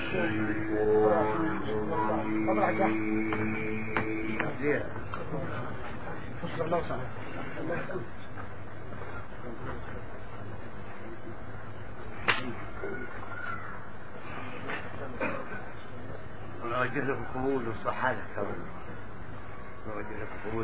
ونوجه لك قبول الصحة لك نوجه لك قبول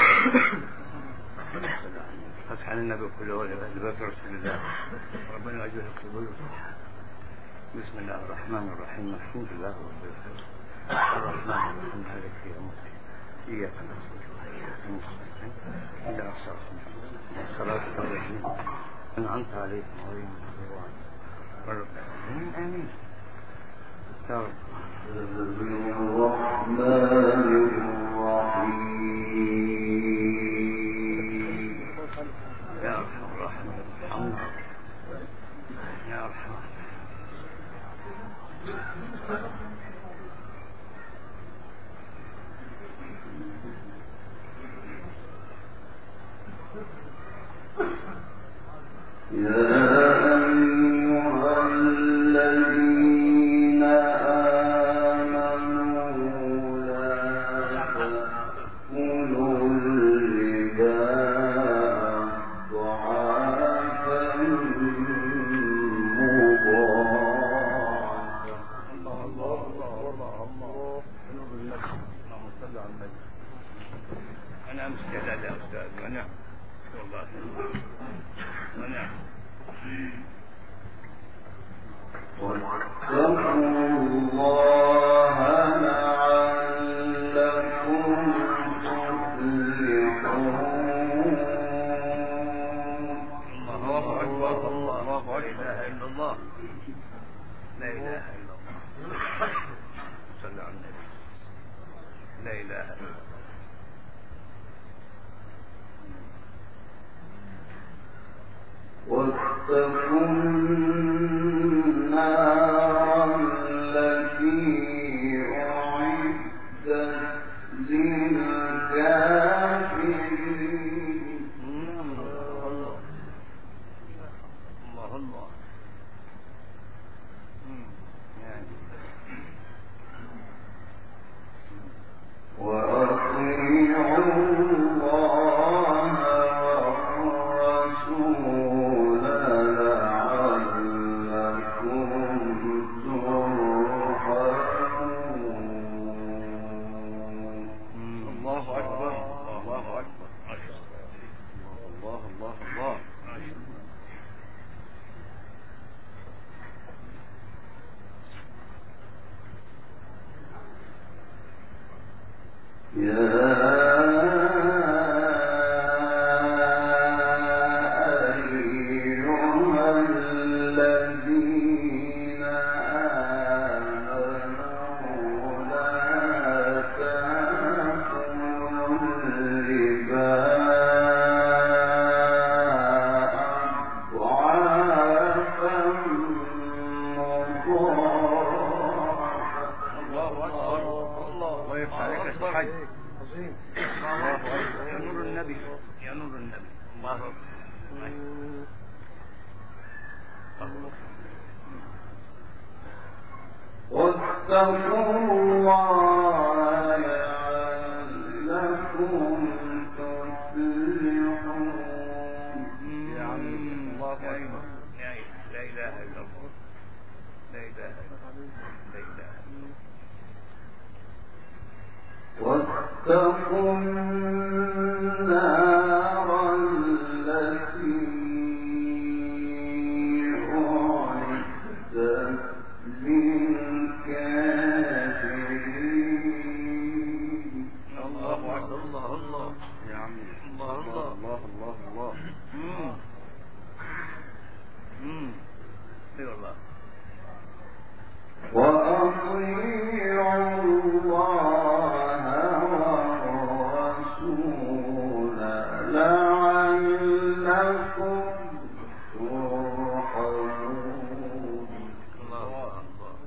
فتح النبي كله لباب رسول الله ربنا يوجه لك قبول الصحة. بسم الله الرحمن الرحيم الحمد لله رب العالمين الرحمن الرحيم مالك يوم الدين إياك نعبد وإياك نستعين اهدنا الصراط المستقيم صراط الذين أنعمت عليهم غير المغضوب عليهم ولا الضالين آمين. يا رب الرحمن الرحيم يا أرحم الراحمين ارحمنا يا أرحم أنا أمسك على أستاذ ونعم والله ونعم. واتقوا الله لعلكم تفلحون. الله أكبر الله أكبر لا إله إلا الله لا إله إلا الله صلى على النبي لا إله إلا الله. واتقوا النار التي أعدت للكافرين. الله الله وأطيعوا الله والرسول لعلكم ترحمون. الله أكبر الله أكبر الله الله الله. واتقوا الله لعلكم تفلحون. الله أكبر لا إله إلا الله لا إله إلا الله. واتقوا النار التي أعدت للكافرين. الله أكبر الله الله يا عمي الله الله الله الله الله. اي والله. وأطيعوا الله والرسول لعلكم ترحمون. الله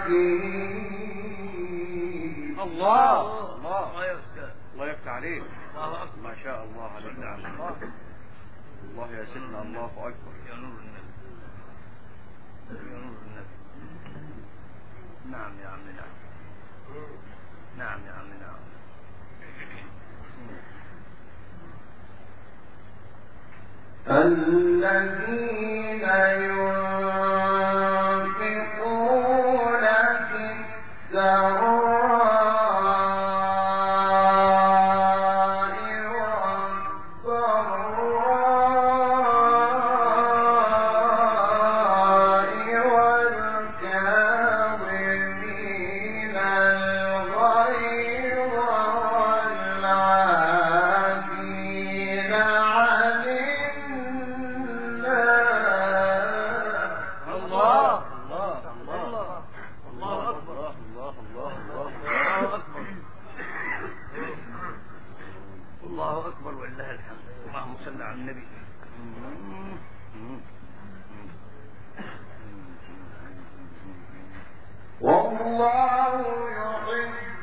الحكيم. الله الله يفتح عليك. ما شاء الله عليك. الله يا سيدنا، الله أكبر. يا نور النبي، يا نور النبي. نعم يا عم، نعم، نعم يا عم، نعم. الذين ينفقون في السراء والضراء والكاظمين الغيظ والعافين عن الله أكبر، الله أكبر ولله الحمد. اللهم صل على النبي. والله يحب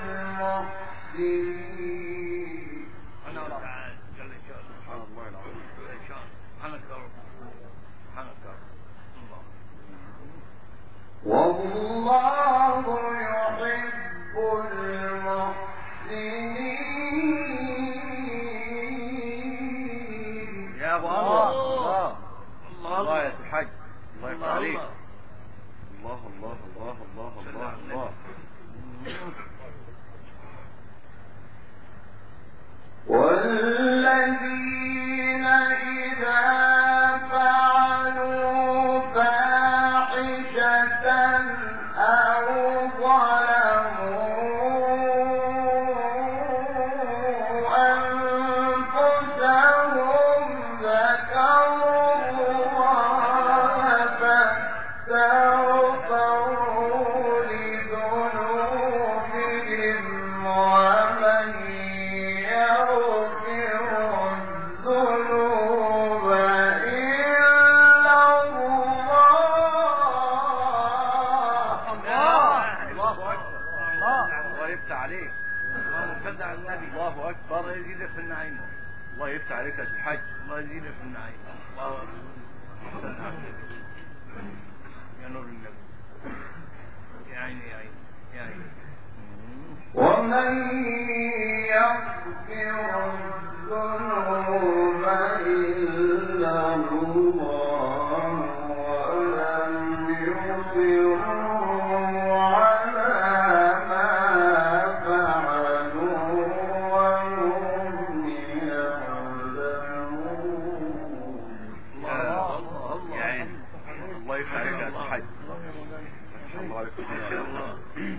المحسنين. أنا تعالى جل شأنه. سبحان الله العظيم. جل شأنه. سبحانك يا رب، سبحانك يا رب. الله. والله يحب المحسنين. يا أبو الله. الله الله يا سي الحاج، الله يفتح عليك. الله. الله الله الله الله الله الله. والذين إذا فعلوا فاحشة أو ظلموا أنفسهم ذكروا الله فاستغفروا لذنوبهم ومن يغفر الذنوب إلا الله. الله يفتح عليك. اللهم صل على النبي. الله أكبر. الله يزيدك في النعيم. الله يفتح عليك يا سي الحاج. الله يزيدك في النعيم. الله أكبر. صل على النبي. يا نور النبي. يا عيني يا عيني يا عيني. ومن يغفر الذنوب إلا الله ولم يصروا على ما فعلوا وهم يعلمون. يا عيني. الله يفتح عليك يا سي الحاج. الله عليك. ما شاء الله،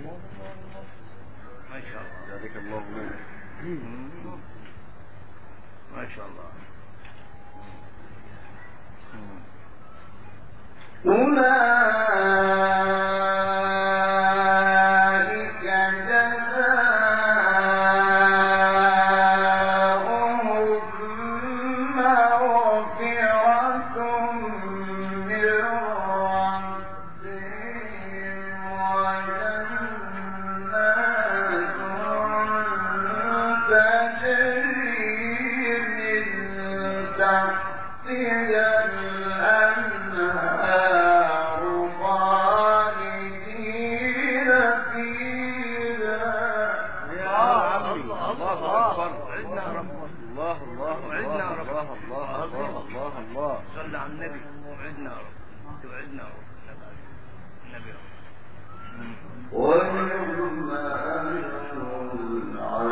ما شاء الله، ذلك الله منك. ما شاء الله. أولئك جزاؤهم مغفرة من ربهم وجنات تجري من تحتها الأنهار خالدين فيها. يا عمي. الله الله أكبر. عدنا يا رب. الله الله وعدنا يا رب. الله الله الله الله الله. صل على النبي. وعدنا يا رب، توعدنا يا رب. النبي يا رب. ونعم أجر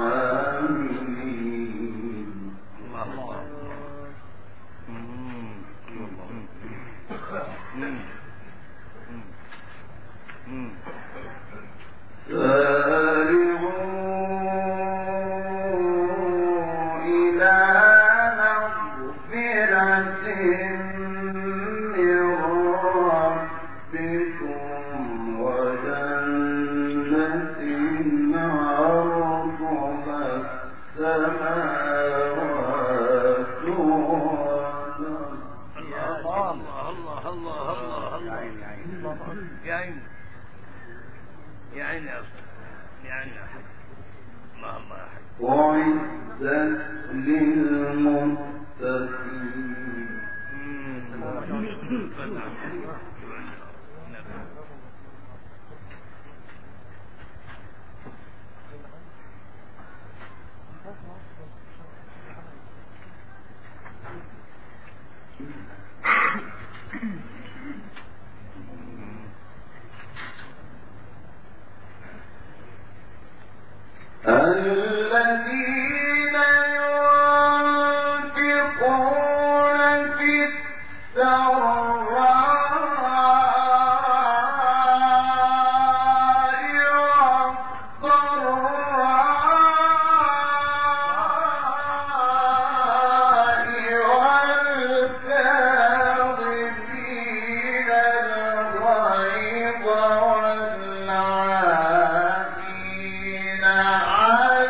العاملين. الله. الذين ينفقون في السراء والضراء والكاظمين الغيظ والعافين عن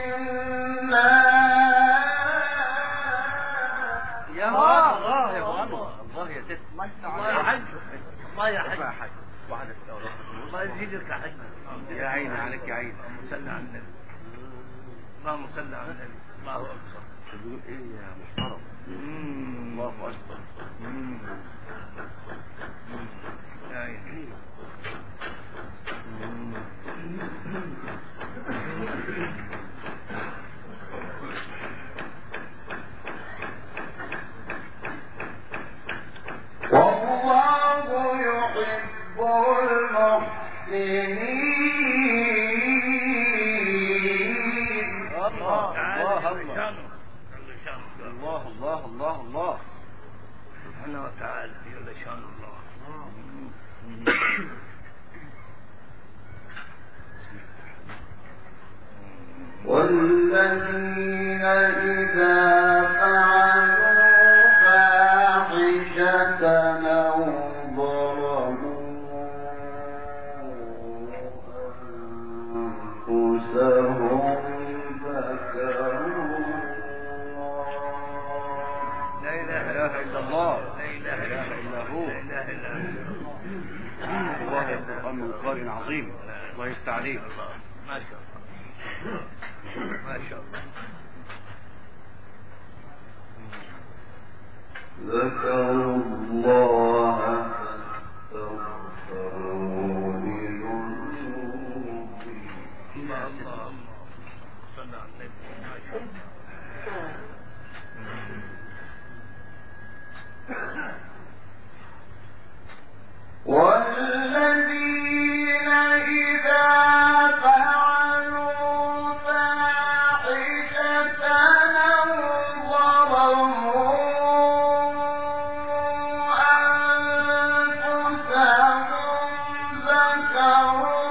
الناس. يا الله يا ابو انور، الله يا ست، الله يا حاج، الله يا حاج حاج، وحدك الله يزيدك يا حاج. يا عيني عليك يا عيني. اللهم صل على النبي، اللهم صل على النبي. الله اكبر. تقول ايه يا محترم؟ الله اكبر. يا عيني. والله يحب المحسنين. الله تعالى الله جل الله شانه، جل شانه، الله الله الله الله. سبحانه وتعالى جل شان الله. والذين إذا فعلوا فاحشة أو ظلموا أنفسهم ذكروا لا اله إلا الله. لا اله الا هو، لا اله الا هو. الله القرآن من قارئ عظيم. الله يفتح عليك. ما شاء الله، ما شاء الله. ذكروا الله فاستغفروا لذنوبهم. الله الله صلى على النبي. ما شاء الله. والذين إذا فعلوا فاحشة أو ظلموا أنفسهم ذكروا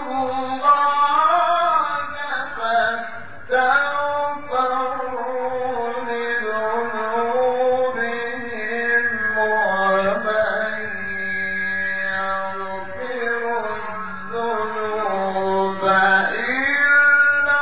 الله فاستغفروا لذنوبهم ومن يغفر الذنوب إلا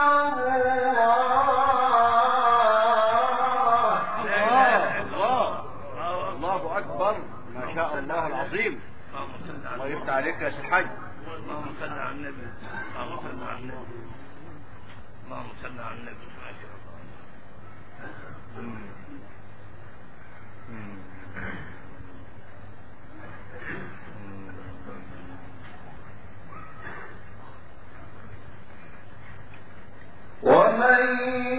الله. الله أكبر. ما شاء الله العظيم. الله يفتح عليك يا سي الحاج. اللهم صل على النبي، اللهم صل على النبي، اللهم صل على النبي. ما شاء الله. ومن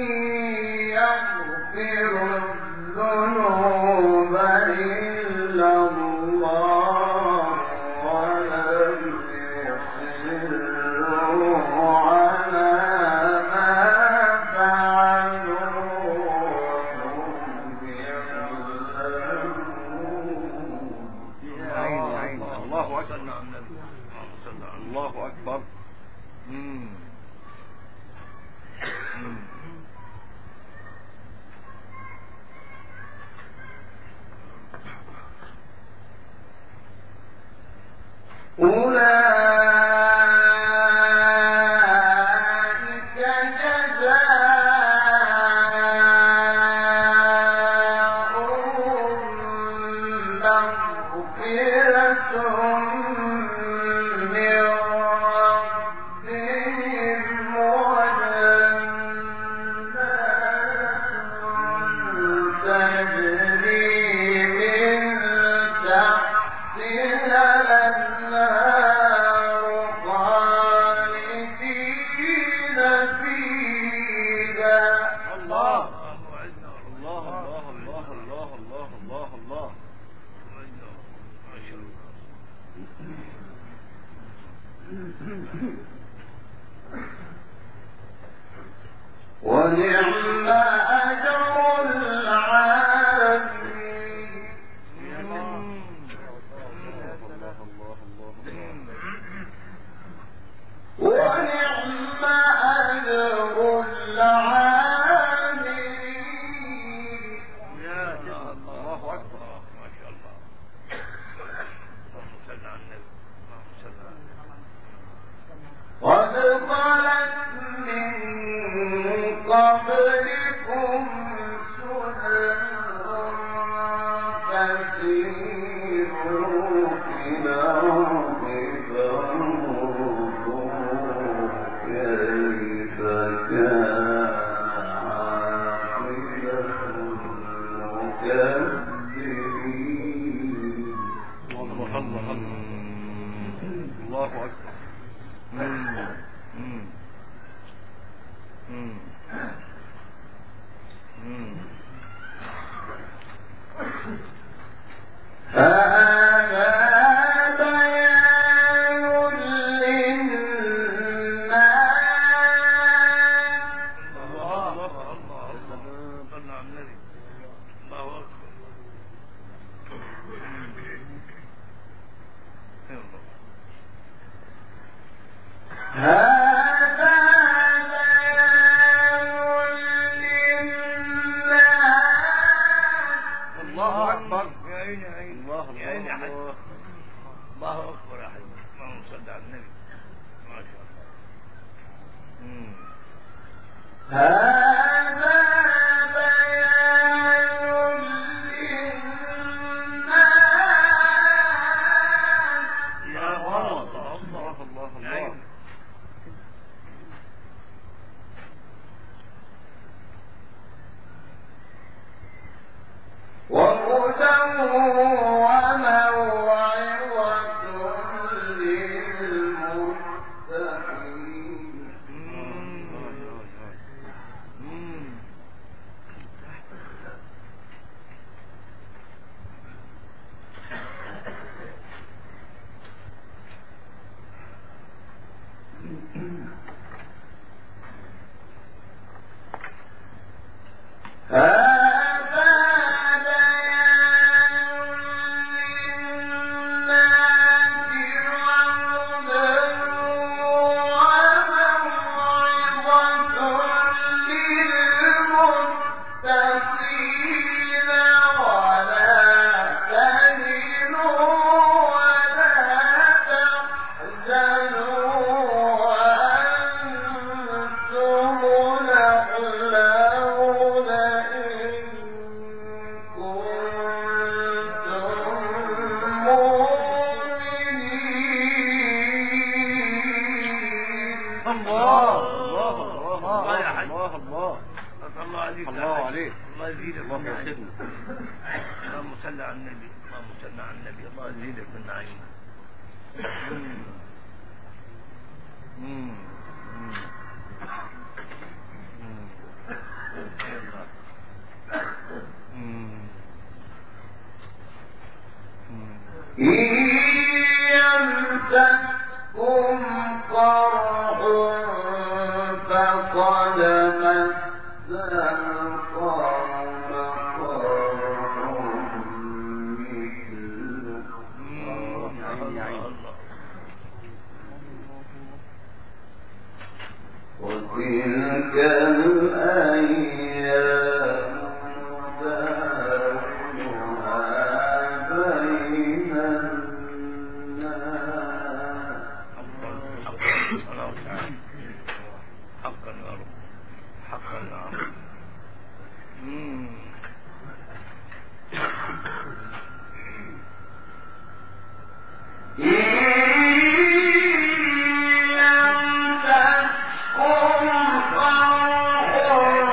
يغفر الذنوب إلا الله ولم يصروا على ما فعلوا وهم يعلمون. يا عيني يا عيني. الله صل أكبر. على النبي، اللهم صل على النبي. الله أكبر. أولئك جزاؤهم مغفرة من ربهم وجنات ونعم أجر العاملين ونعم أجر العاملين يا الله أكبر ما شاء الله. اللهم صل على النبي. اللهم صل على النبي. قد خلت من قبلكم سنن فسيروا في الأرض فانظروا كيف كان عاقبة المكذبين. الله أكبر. هذا بيان للناس. الله صل على النبي. الله أكبر. هذا بيان للناس. الله أكبر. يا عيني يا عيني. الله يا عيني يا حاج. الله. الله أكبر يا حاج. اللهم صل على النبي. ما شاء الله. هذا بيان للناس. يا الله الله الله الله يا الله. عيني. وهدى وموعظة للمتقين. هذا بيان للناس وهدى وموعظة للمتقين. ولا تهنوا ولا تحزنوا وأنتم الأعلون إن كنتم مؤمنين. الله الله الله يا حاج. الله الله الله عليك يا الله حاج. عليك. الله يزيدك الله من نعيم. يسعدنا. اللهم صل على النبي. اللهم صل على النبي. الله يزيدك من نعيم. إن يمسككم قرح فقد مس القوم قرح مثله. وتلك الأيام نداولها بين الناس. حقا يا رب. حقا يا رب. إن يمسككم قرح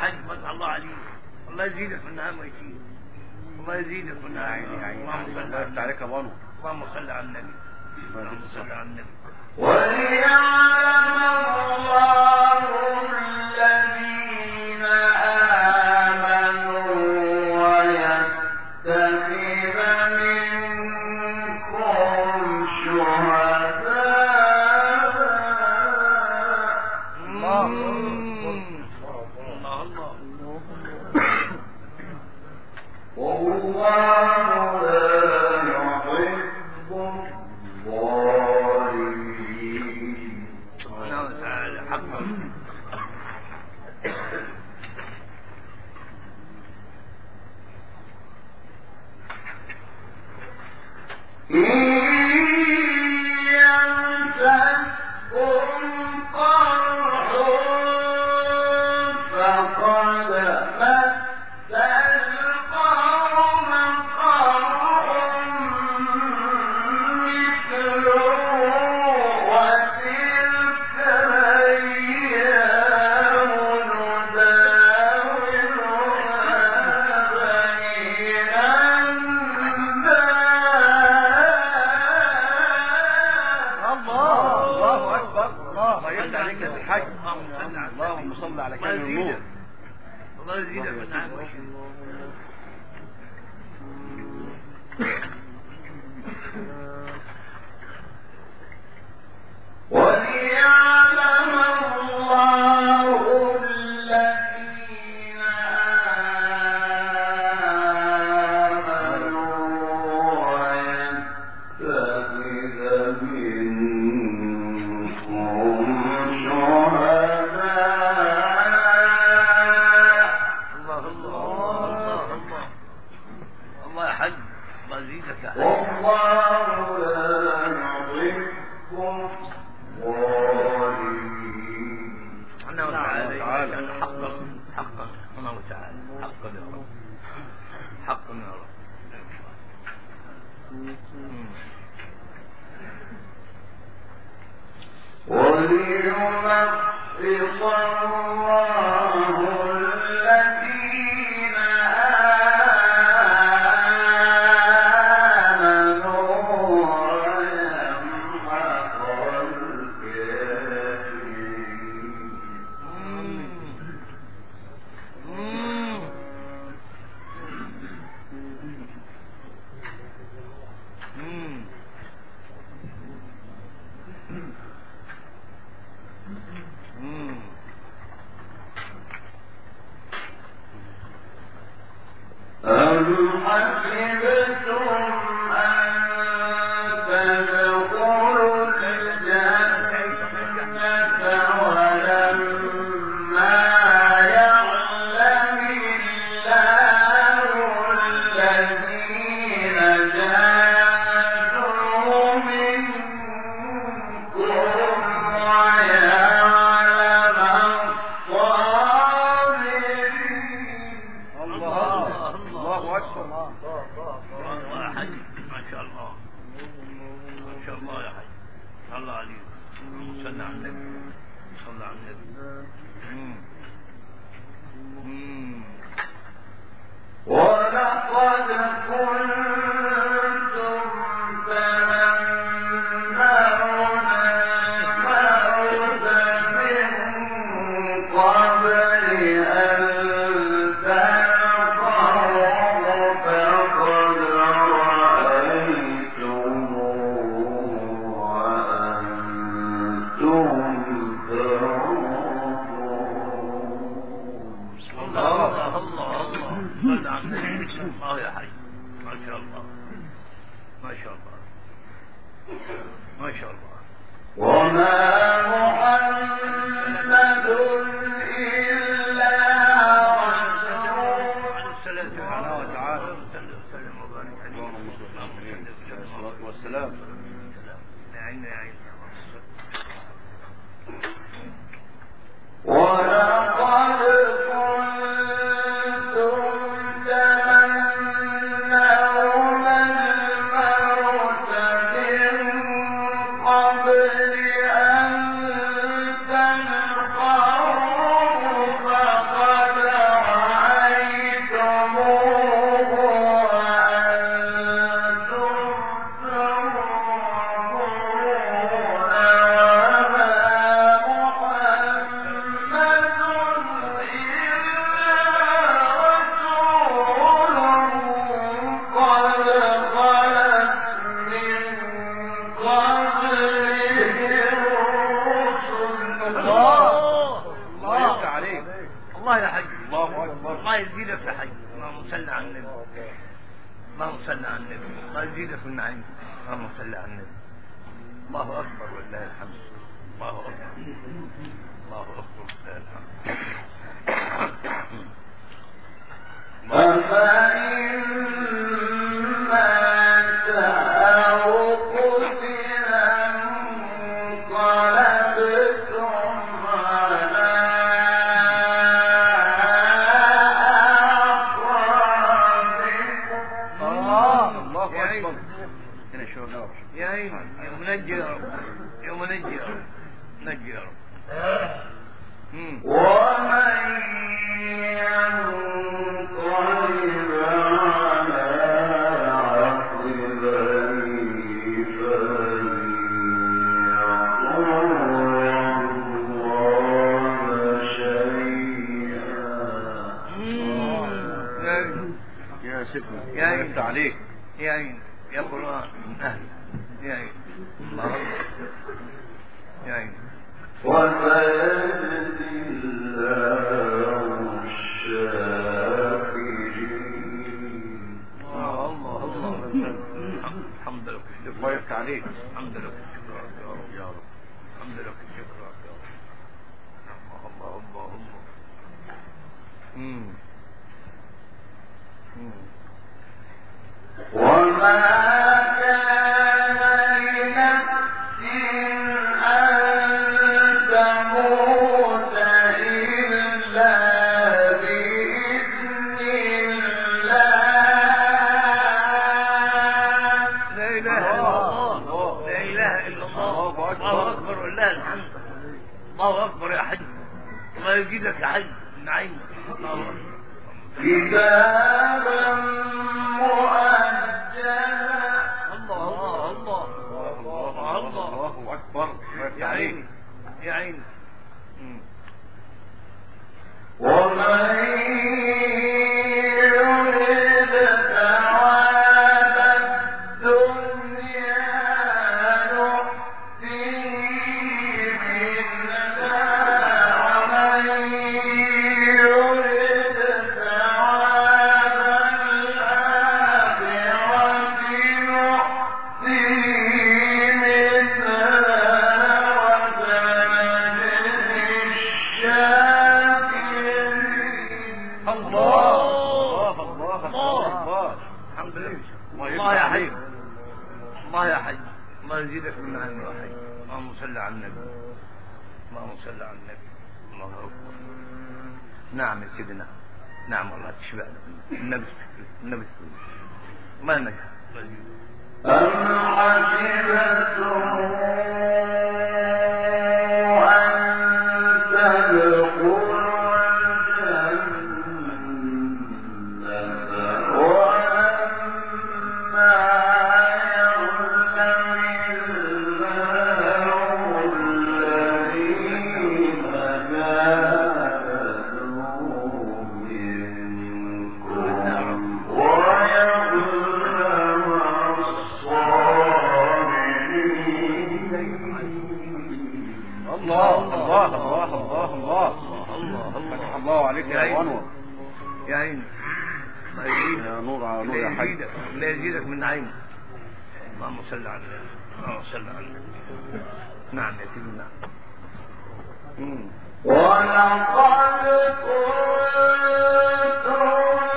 حاج ما شاء الله عليك. الله يزيدك في النعم ويشيل. الله يزيدك في النعم. اللهم صل على النبي. عليك ابانو. اللهم صل على النبي. اللهم صل على النبي. وليعلم الله الذين آمنوا ويتخذ منكم شهداء. الله والله لا يحب الظالمين. سبحانه وتعالى حقا. اللهم صل على كامل النور. الله يزيدك في النعم ويشيل. وليعلم الله الذين آمنوا ويتخذ منكم شهداء. الله يا حج. الله يزيدك يا حج. والله لا يحب الظالمين. سبحانه وتعالى حقا حقا سبحانه وتعالى حقا يا رب. حقا يا رب. وليمحص الله الذين آمنوا ويمحق أم حسبتم أن تدخلوا الجنة ولما يعلم الله الذين جاهدوا منكم ويعلم الصابرين. الله أكبر. الله يا حج. ما شاء الله ما شاء الله يا حج. الله عليك. صلى على النبي. صلى على النبي. ولقد كنتم تمنون الموت من قبل أن تلقوه فقد رأيتموه وأنتم تنظرون. الله صلى على النبي. الله يا حي. ما شاء الله ما شاء الله ما شاء الله. وما محمد إلا رسول. سبحانه وتعالى. وسلم وبارك عليه. اللهم صل على الصلاة والسلام. يا عيني يا عيني. ولقد كنتم تمنون الموت من قبل أن حي. الله أكبر. الله يزيدك يا حي. اللهم صل على النبي. اللهم صل على النبي. الله يزيدك من نعيم. اللهم صل على النبي. الله أكبر ولله الحمد. الله أكبر. الله أكبر ولله الحمد. أفإن مات أو قتل انقلبتم على أعقابكم. الله يا عين. أكبر. هنا شو نور. يا عين يا منجي يا رب. يا منجي يا رب. نجي يا رب. ومن ينقلب على عقبيه فلن يضر الله شيئا. يا سيدنا. يا عين. يفتح عليك. يا عين يا قرآن من أهل. يا عين. الله أكبر. يا عين. وسيجزي الله الشاكرين. الله الحمد لك الشكر. الله يفتح عليك. الحمد لك الشكر يا رب. يا رب. الحمد لك الشكر يا رب. الله. وما كان لنفس أن تموت إلا بإذن الله. لا إله إلا الله. لا إله إلا الله. الله أكبر ولله الحمد. الله أكبر يا حج. الله يزيدك يا حج نعيم. الله أكبر. كتابا مؤجلا. الله أكبر. يا عيني يا عيني. ومن يرد ثواب الدنيا نؤتيه منها ومن يرد ثواب الآخرة نؤتيه منها وسنجزي الشاكرين. الله. الحمد لله. الله يا حي. الله يا حي. الله يزيدك من نعيم يا حي. اللهم صل على النبي. اللهم صل على النبي. الله أكبر. نعم يا سيدنا. نعم والله تشبعنا. النبي ما نجح. أم حسبتم أن تدخلوا الجنة ولما يعلم الله الذين جاهدوا منكم ويعلم الصابرين. الله. فتح الله عليك يا أنور. يا عيني. الله يزيدك. يا نور على نور يا حي. لا يزيدك من نعيم. اللهم صل على النبي. اللهم صل على النبي. نعم يا سيدي نعم. ولقد كنتم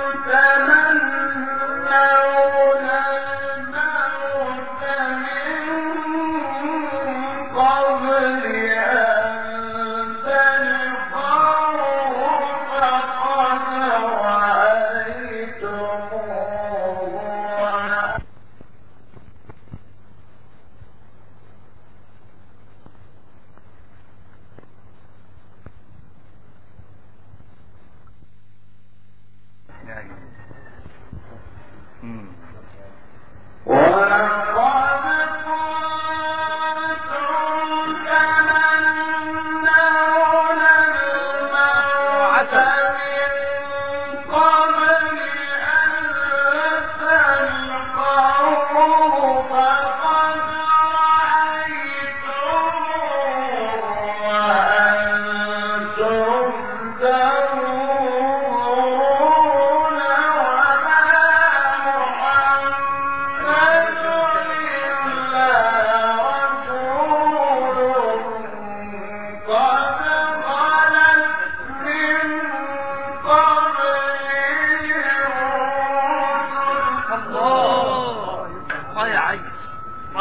تمنون الموت من قبل أن تلقوه فقد رأيتموه. وأنتم تنظرون.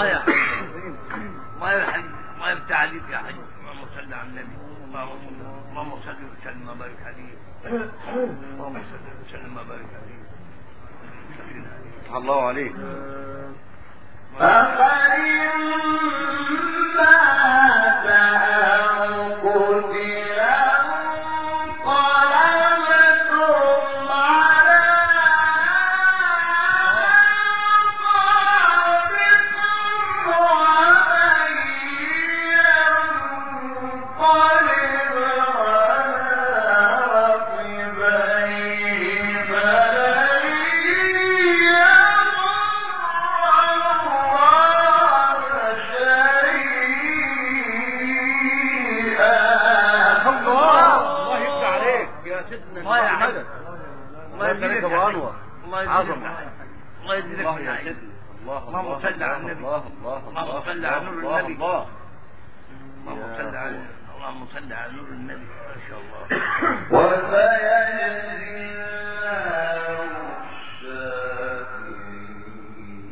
الله يا حي الله يا حي الله يفتح عليك يا حي. اللهم صل على النبي. اللهم صل وسلم وبارك عليه. اللهم صل وسلم وبارك عليه. الله عليك. اللهم صل على النبي. اللهم صل على نور النبي. اللهم صل على نور النبي. ما شاء الله. وسيجزي الله الشاكرين.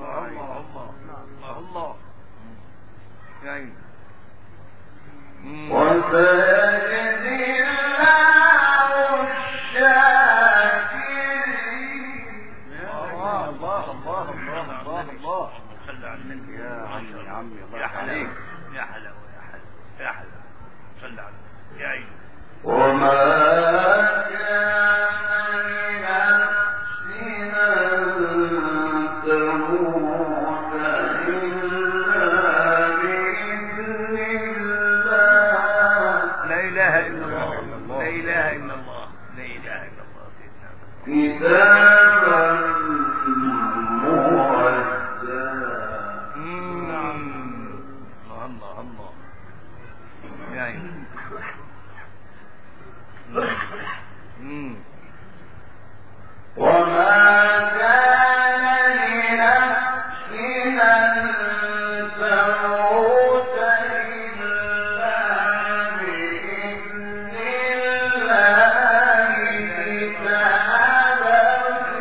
الله يعني وسيجزي الله الشاكرين. الله صل على النبي. يا عمي الله يا حلاوة عليك. يا حلاوة يا حلاوة يا حلاوة. صل على النبي يا عيني. وما كان لنفس أن تموت إلا بإذن الله. لا إله إلا الله. لا إله إلا الله. لا إله إلا الله. سيدنا كتابا مؤجلا. الله يا عيني. وما كان لنفس أن تموت إلا بإذن الله كتابا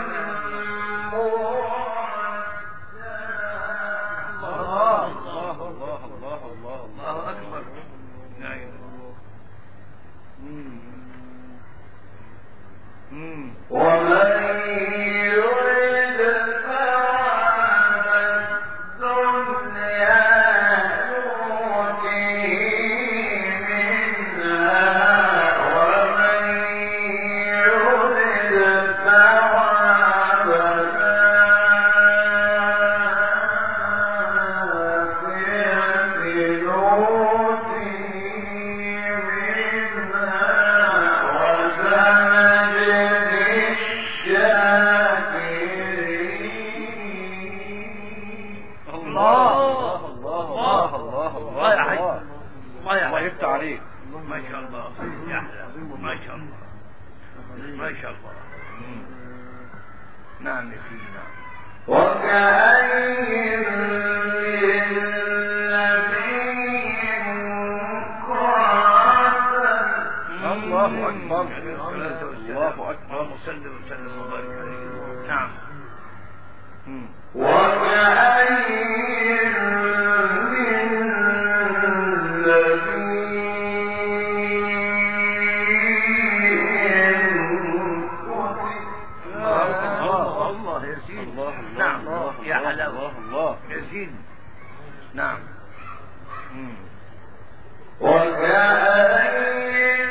مؤجلا. الله أكبر. يا عيني. ومن يرد ثواب الدنيا نؤته منها ومن يرد ثواب الآخرة نؤته الله يفتح عليك. ما شاء الله يا أحلى. ما شاء الله ما شاء الله. نعم يا سيدنا. وكأين من نبي قاتل. الله أكبر. الله أكبر. صل وسلم وبارك عليه. نعم. وكأين يزيد. نعم. وكأين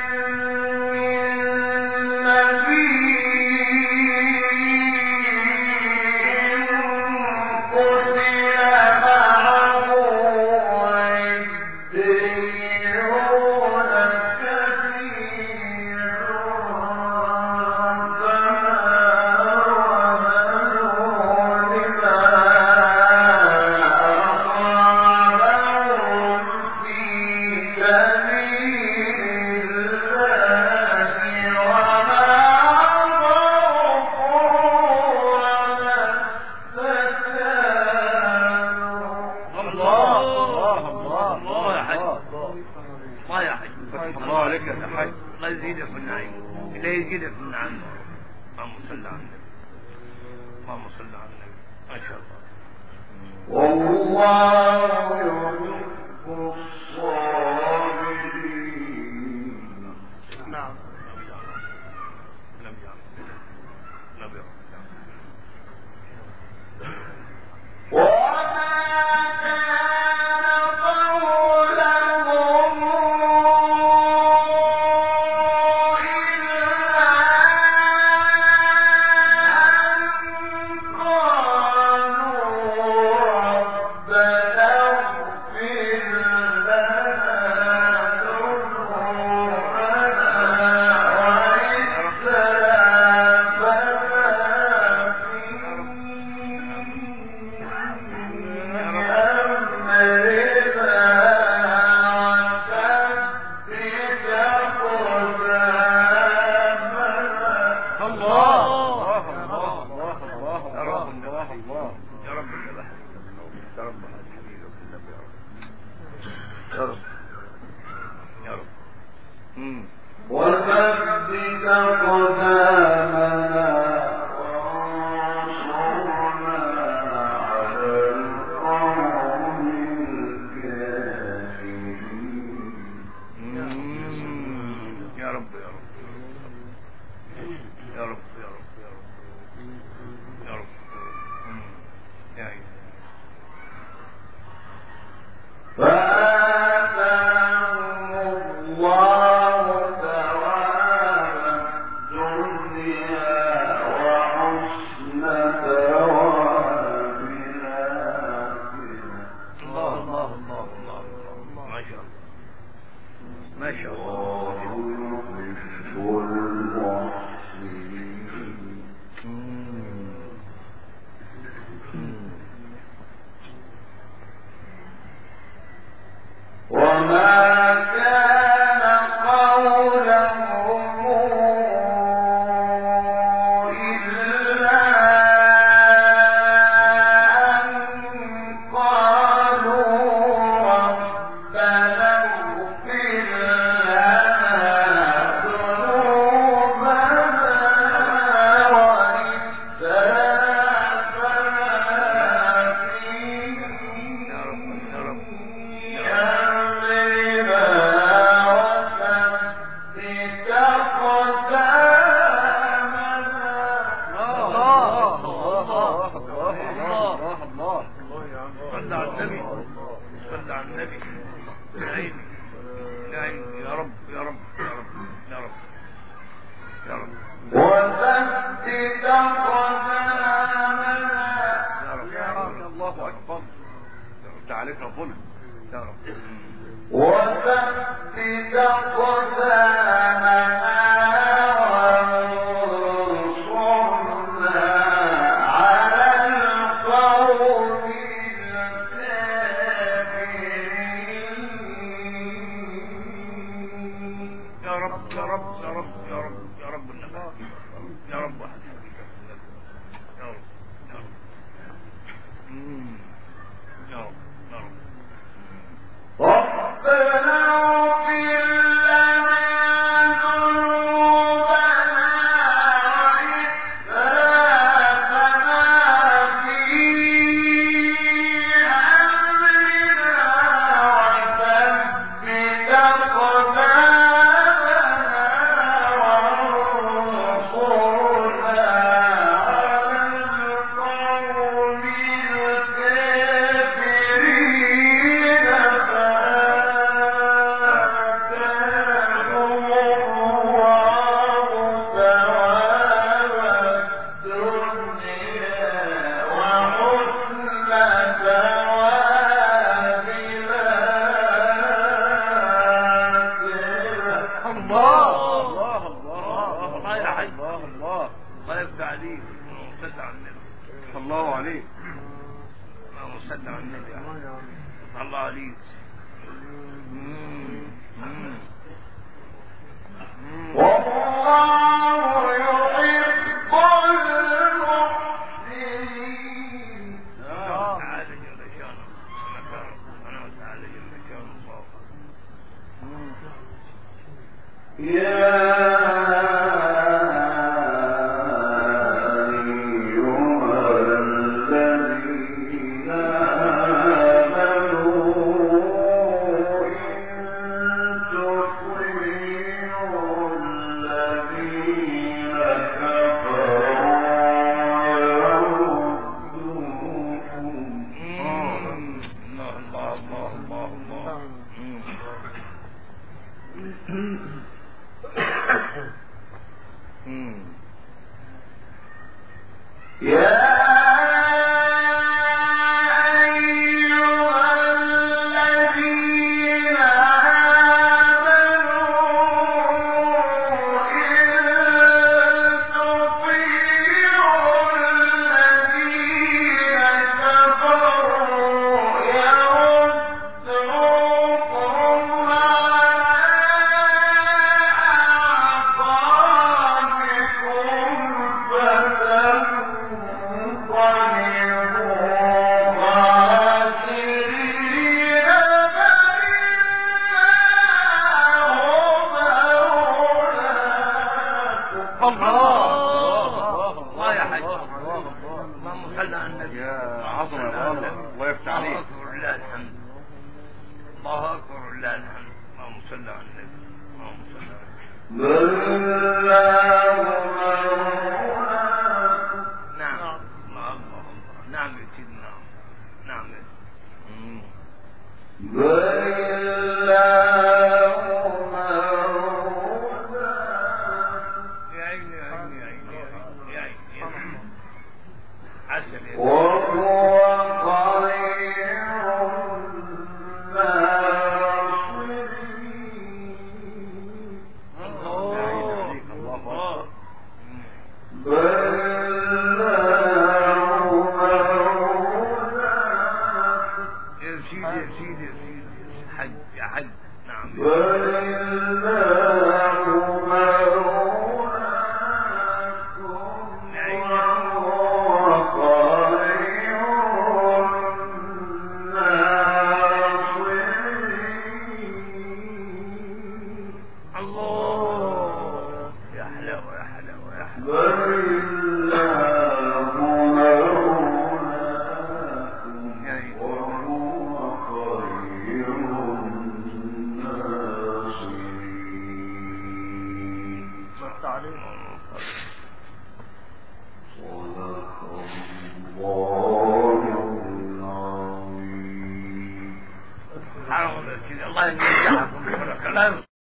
من نبي قتل معه ربيون كثير الله عليك يا حاج. الله يزيدك في النعيم. لا يزيدك في النعيم. اللهم صل على النبي. اللهم صل على النبي. ما شاء الله. والله يحب الصابرين. نعم. وثبت أقدامنا وانصرنا على القوم الكافرين. يا رب يا رب يا رب يا رب يا رب يا رب يا عيني. فآتاهم الله ثواب الدنيا وحسن ثواب الآخرة. الله الله الله الله الله ما شاء الله ما شاء الله. والله يحب المحسنين. وما كان قولهم إلا أن قالوا ربنا اغفر لنا ذنوبنا وإسرافنا في يا رب يا رب أمرنا وثبت أقدامنا. صل على النبي صل على النبي. يا عيني يا عيني يا رب يا رب يا رب يا رب يا رب وثبت أقدامنا. يا رب الله أكبر. رد عليك ربنا يا رب. وثبت أقدامنا وانصرنا على القوم الكافرين. يا رب يا رب يا رب يا رب يا رب النبي يا رب واحد يا رب يا رب يا رب يا رب. ربنا اغفر لنا ذنوبنا وإسرافنا في أمرنا وثبت أقدامنا وانصرنا على القوم الكافرين. فآتاهم الله ثواب الدنيا وحسن ثواب الآخرة. الله الله الله الله يا حي الله الله الله يفتح عليك. صل على النبي الله عليك. اللهم صل على النبي الله عليك. والله يحب المحسنين. تعالى جل شانه أنا تعالى جل شانه الله. يا أيها الذين الله يا حي. اللهم صل على النبي. يا عظمة يا مولانا، الله يفتح عليك. الله أكبر لله الحمد. الله أكبر لله الحمد. اللهم صل على النبي. اللهم صل على النبي. نعم. الله نعم يا سيدنا. نعم. الله ينجحكم.